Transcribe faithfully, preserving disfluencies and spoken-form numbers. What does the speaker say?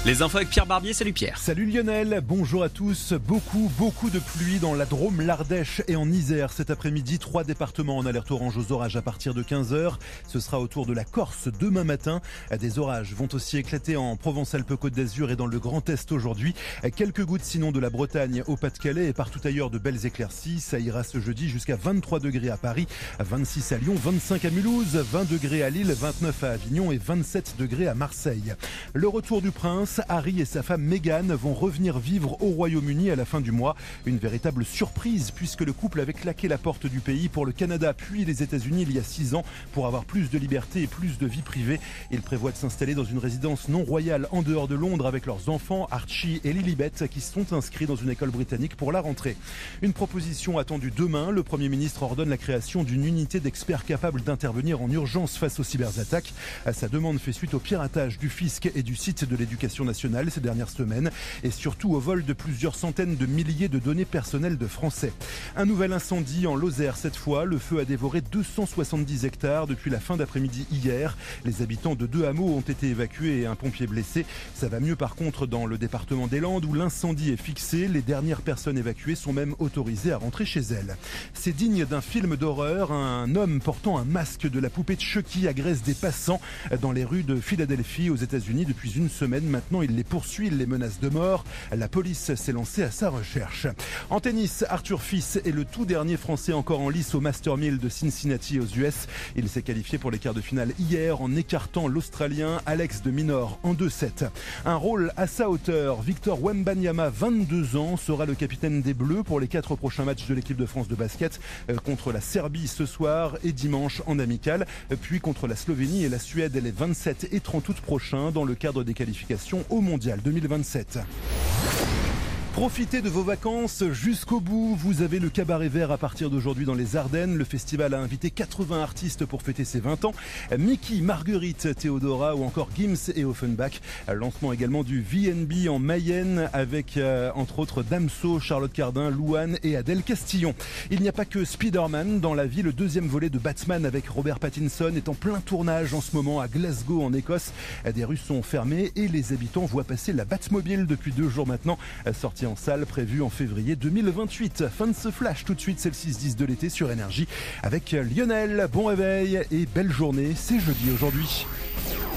Les infos avec Pierre Barbier, salut Pierre. Salut Lionel, bonjour à tous. Beaucoup, beaucoup de pluie dans la Drôme, l'Ardèche et en Isère cet après-midi. Trois départements en alerte orange aux orages à partir de quinze heures. Ce sera au tour de la Corse demain matin. Des orages vont aussi éclater en Provence-Alpes-Côte d'Azur et dans le Grand Est aujourd'hui. Quelques gouttes sinon de la Bretagne au Pas-de-Calais et partout ailleurs de belles éclaircies. Ça ira ce jeudi jusqu'à vingt-trois degrés à Paris, vingt-six à Lyon, vingt-cinq à Mulhouse, vingt degrés à Lille, vingt-neuf à Avignon et vingt-sept degrés à Marseille. Le retour du prince. Harry et sa femme Meghan vont revenir vivre au Royaume-Uni à la fin du mois. Une véritable surprise puisque le couple avait claqué la porte du pays pour le Canada puis les États-Unis il y a six ans pour avoir plus de liberté et plus de vie privée. Ils prévoient de s'installer dans une résidence non royale en dehors de Londres avec leurs enfants Archie et Lilibet qui sont inscrits dans une école britannique pour la rentrée. Une proposition attendue demain. Le Premier ministre ordonne la création d'une unité d'experts capables d'intervenir en urgence face aux cyberattaques. Sa demande fait suite au piratage du fisc et du site de l'éducation nationale ces dernières semaines et surtout au vol de plusieurs centaines de milliers de données personnelles de Français. Un nouvel incendie en Lozère cette fois. Le feu a dévoré deux cent soixante-dix hectares depuis la fin d'après-midi hier. Les habitants de deux hameaux ont été évacués et un pompier blessé. Ça va mieux par contre dans le département des Landes où l'incendie est fixé. Les dernières personnes évacuées sont même autorisées à rentrer chez elles. C'est digne d'un film d'horreur. Un homme portant un masque de la poupée de Chucky agresse des passants dans les rues de Philadelphie aux États-Unis depuis une semaine. Maintenant, il les poursuit, il les menace de mort. La police s'est lancée à sa recherche. En tennis, Arthur Fils est le tout dernier Français encore en lice au Master mille de Cincinnati aux U S. Il s'est qualifié pour les quarts de finale hier en écartant l'Australien Alex de Minaur en deux sept. Un rôle à sa hauteur. Victor Wembanyama, vingt-deux ans, sera le capitaine des Bleus pour les quatre prochains matchs de l'équipe de France de basket contre la Serbie ce soir et dimanche en amical, puis contre la Slovénie et la Suède les vingt-sept et trente août prochains dans le cadre des qualifications au Mondial deux mille vingt-sept. Profitez de vos vacances jusqu'au bout. Vous avez le Cabaret Vert à partir d'aujourd'hui dans les Ardennes. Le festival a invité quatre-vingts artistes pour fêter ses vingt ans. Mickey, Marguerite, Théodora ou encore Gims et Offenbach. Lancement également du V and B en Mayenne avec euh, entre autres Damso, Charlotte Cardin, Louane et Adèle Castillon. Il n'y a pas que Spider-Man dans la vie. Le deuxième volet de Batman avec Robert Pattinson est en plein tournage en ce moment à Glasgow en Écosse. Des rues sont fermées et les habitants voient passer la Batmobile depuis deux jours maintenant. Sortie en salle prévue en février deux mille vingt-huit. Fin de ce flash, tout de suite c'est le six dix de l'été sur Énergie avec Lionel. Bon réveil et belle journée, c'est jeudi aujourd'hui.